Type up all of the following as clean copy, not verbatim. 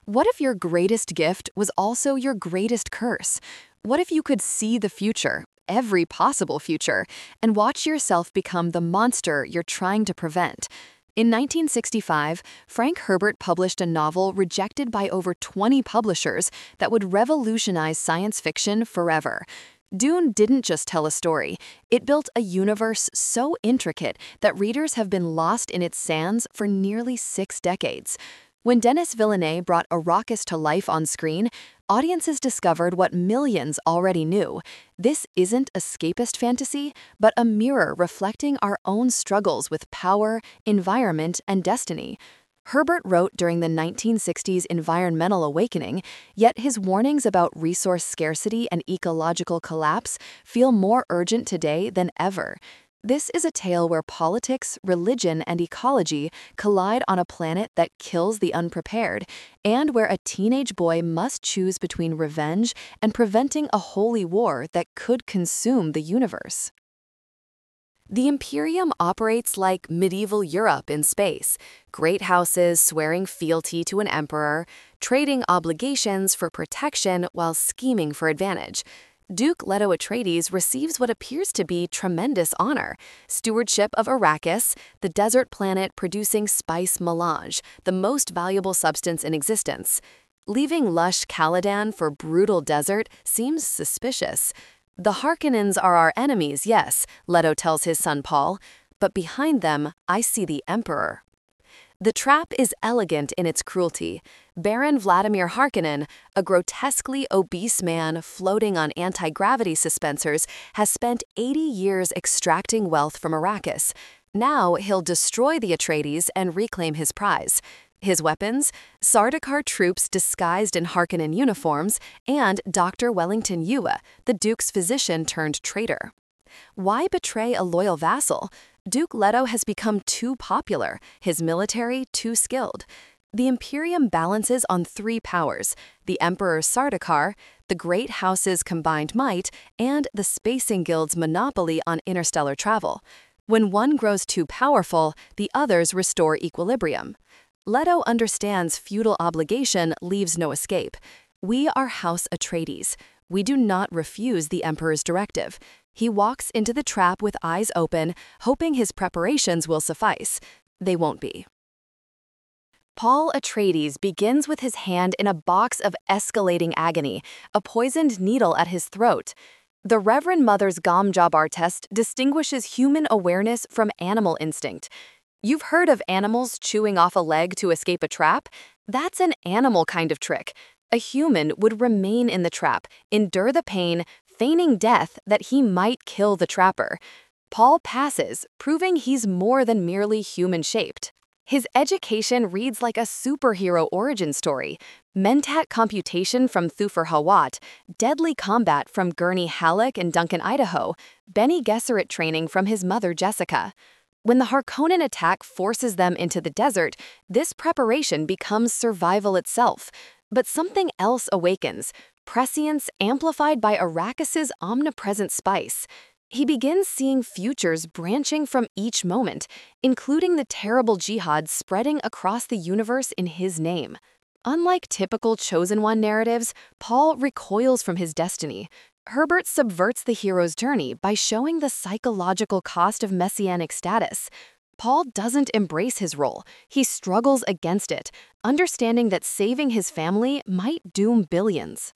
What if your greatest gift was also your greatest curse? What if you could see the future, every possible future, and watch yourself become the monster you're trying to prevent? In 1965, Frank Herbert published a novel rejected by over 20 publishers that would revolutionize science fiction forever. Dune didn't just tell a story, it built a universe so intricate that readers have been lost in its sands for nearly 6 decades. When Denis Villeneuve brought Arrakis to life on screen, audiences discovered what millions already knew. This isn't escapist fantasy, but a mirror reflecting our own struggles with power, environment, and destiny. Herbert wrote during the 1960s environmental awakening, yet his warnings about resource scarcity and ecological collapse feel more urgent today than ever. This is a tale where politics, religion, and ecology collide on a planet that kills the unprepared, and where a teenage boy must choose between revenge and preventing a holy war that could consume the universe. The Imperium operates like medieval Europe in space, great houses swearing fealty to an emperor, trading obligations for protection while scheming for advantage. Duke Leto Atreides receives what appears to be tremendous honor: stewardship of Arrakis, the desert planet producing spice melange, the most valuable substance in existence. Leaving lush Caladan for brutal desert seems suspicious. The Harkonnens are our enemies, yes, Leto tells his son Paul, but behind them, I see the Emperor. The trap is elegant in its cruelty. Baron Vladimir Harkonnen, a grotesquely obese man floating on anti-gravity suspensors, has spent 80 years extracting wealth from Arrakis. Now he'll destroy the Atreides and reclaim his prize. His weapons? Sardaukar troops disguised in Harkonnen uniforms, and Dr. Wellington Yueh, the Duke's physician turned traitor. Why betray a loyal vassal? Duke Leto has become too popular, his military too skilled. The Imperium balances on three powers: the Emperor Sardaukar, the Great House's combined might, and the Spacing Guild's monopoly on interstellar travel. When one grows too powerful, the others restore equilibrium. Leto understands feudal obligation leaves no escape. We are House Atreides. We do not refuse the Emperor's directive. He walks into the trap with eyes open, hoping his preparations will suffice. They won't be. Paul Atreides begins with his hand in a box of escalating agony, a poisoned needle at his throat. The Reverend Mother's Gom Jabbar test distinguishes human awareness from animal instinct. You've heard of animals chewing off a leg to escape a trap? That's an animal kind of trick. A human would remain in the trap, endure the pain, feigning death that he might kill the trapper. Paul passes, proving he's more than merely human-shaped. His education reads like a superhero origin story: Mentat computation from Thufir Hawat, deadly combat from Gurney Halleck and Duncan Idaho, Bene Gesserit training from his mother Jessica. When the Harkonnen attack forces them into the desert, this preparation becomes survival itself. But something else awakens: prescience amplified by Arrakis's omnipresent spice. He begins seeing futures branching from each moment, including the terrible jihad spreading across the universe in his name. Unlike typical Chosen One narratives, Paul recoils from his destiny. Herbert subverts the hero's journey by showing the psychological cost of messianic status. Paul doesn't embrace his role. He struggles against it, understanding that saving his family might doom billions.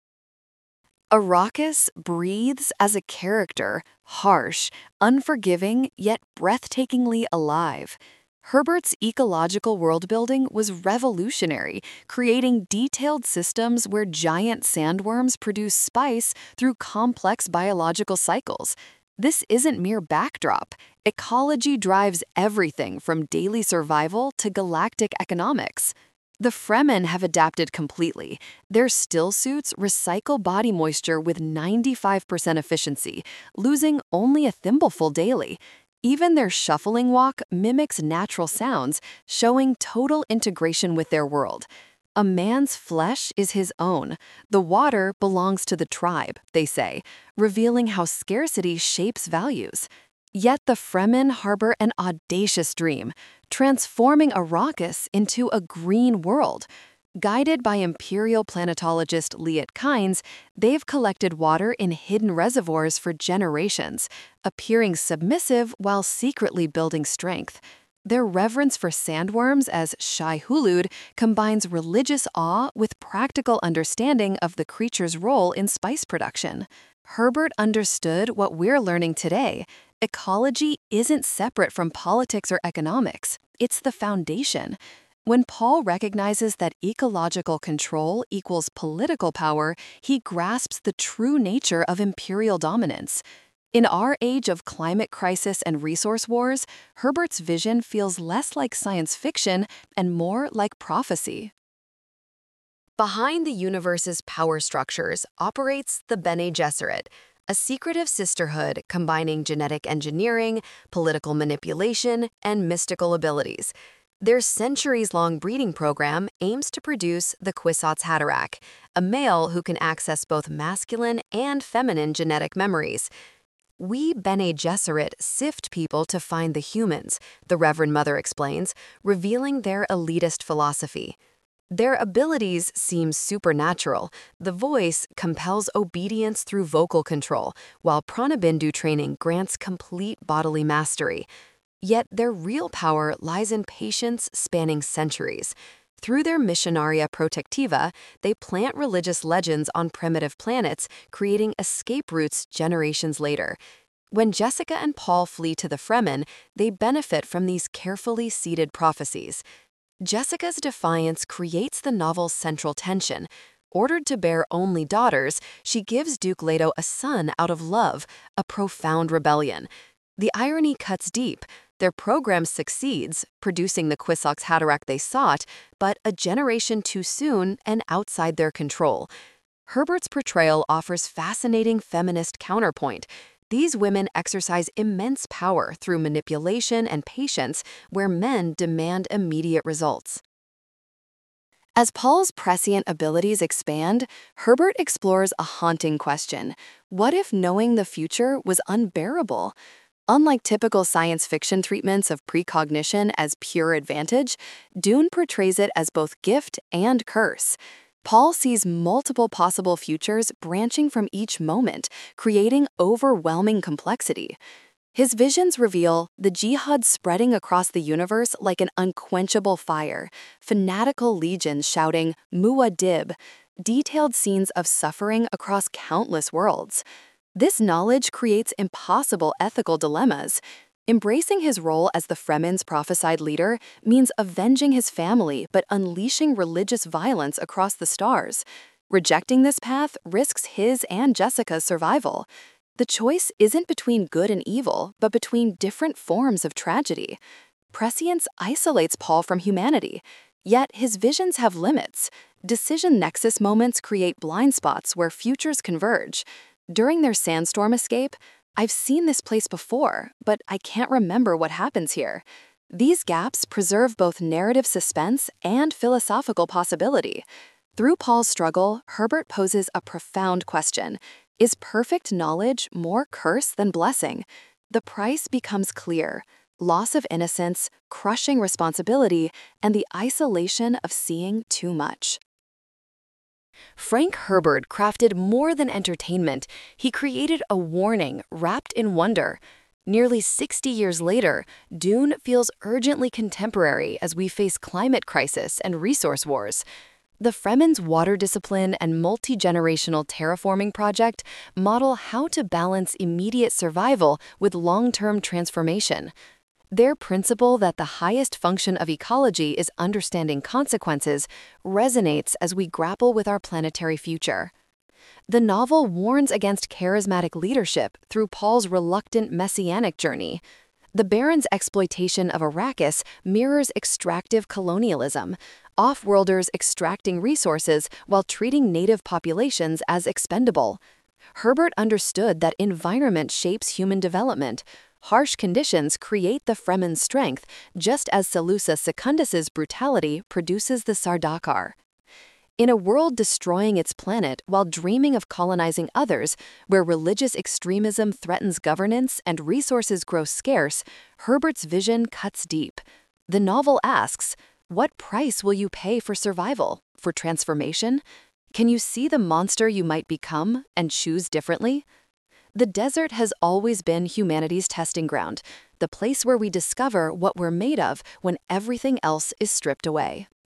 Arrakis breathes as a character, harsh, unforgiving, yet breathtakingly alive. Herbert's ecological world-building was revolutionary, creating detailed systems where giant sandworms produce spice through complex biological cycles. This isn't mere backdrop. Ecology drives everything from daily survival to galactic economics. The Fremen have adapted completely. Their still suits recycle body moisture with 95% efficiency, losing only a thimbleful daily. Even their shuffling walk mimics natural sounds, showing total integration with their world. A man's flesh is his own. The water belongs to the tribe, they say, revealing how scarcity shapes values. Yet the Fremen harbor an audacious dream: transforming Arrakis into a green world. Guided by imperial planetologist Liet Kynes, they've collected water in hidden reservoirs for generations, appearing submissive while secretly building strength. Their reverence for sandworms as Shai Hulud combines religious awe with practical understanding of the creature's role in spice production. Herbert understood what we're learning today. Ecology isn't separate from politics or economics. It's the foundation. When Paul recognizes that ecological control equals political power, he grasps the true nature of imperial dominance. In our age of climate crisis and resource wars, Herbert's vision feels less like science fiction and more like prophecy. Behind the universe's power structures operates the Bene Gesserit, a secretive sisterhood combining genetic engineering, political manipulation, and mystical abilities. Their centuries-long breeding program aims to produce the Kwisatz Haderach, a male who can access both masculine and feminine genetic memories. We Bene Gesserit sift people to find the humans, the Reverend Mother explains, revealing their elitist philosophy. Their abilities seem supernatural. The voice compels obedience through vocal control, while Pranabindu training grants complete bodily mastery. Yet their real power lies in patience spanning centuries. Through their Missionaria Protectiva, they plant religious legends on primitive planets, creating escape routes generations later. When Jessica and Paul flee to the Fremen, they benefit from these carefully seeded prophecies. Jessica's defiance creates the novel's central tension. Ordered to bear only daughters, she gives Duke Leto a son out of love, a profound rebellion. The irony cuts deep. Their program succeeds, producing the Kwisatz Haderach they sought, but a generation too soon and outside their control. Herbert's portrayal offers fascinating feminist counterpoint. These women exercise immense power through manipulation and patience, where men demand immediate results. As Paul's prescient abilities expand, Herbert explores a haunting question. What if knowing the future was unbearable? Unlike typical science fiction treatments of precognition as pure advantage, Dune portrays it as both gift and curse. Paul sees multiple possible futures branching from each moment, creating overwhelming complexity. His visions reveal the jihad spreading across the universe like an unquenchable fire, fanatical legions shouting Muad'Dib, detailed scenes of suffering across countless worlds. This knowledge creates impossible ethical dilemmas. Embracing his role as the Fremen's prophesied leader means avenging his family but unleashing religious violence across the stars. Rejecting this path risks his and Jessica's survival. The choice isn't between good and evil, but between different forms of tragedy. Prescience isolates Paul from humanity, yet his visions have limits. Decision nexus moments create blind spots where futures converge. During their sandstorm escape, I've seen this place before, but I can't remember what happens here. These gaps preserve both narrative suspense and philosophical possibility. Through Paul's struggle, Herbert poses a profound question. Is perfect knowledge more curse than blessing? The price becomes clear: loss of innocence, crushing responsibility, and the isolation of seeing too much. Frank Herbert crafted more than entertainment. He created a warning wrapped in wonder. Nearly 60 years later, Dune feels urgently contemporary as we face climate crisis and resource wars. The Fremen's water discipline and multi-generational terraforming project model how to balance immediate survival with long-term transformation. Their principle that the highest function of ecology is understanding consequences resonates as we grapple with our planetary future. The novel warns against charismatic leadership through Paul's reluctant messianic journey. The Baron's exploitation of Arrakis mirrors extractive colonialism, off-worlders extracting resources while treating native populations as expendable. Herbert understood that environment shapes human development. Harsh conditions create the Fremen's strength, just as Seleucus Secundus's brutality produces the Sardaukar. In a world destroying its planet while dreaming of colonizing others, where religious extremism threatens governance and resources grow scarce, Herbert's vision cuts deep. The novel asks, what price will you pay for survival? for transformation? Can you see the monster you might become and choose differently? The desert has always been humanity's testing ground, the place where we discover what we're made of when everything else is stripped away.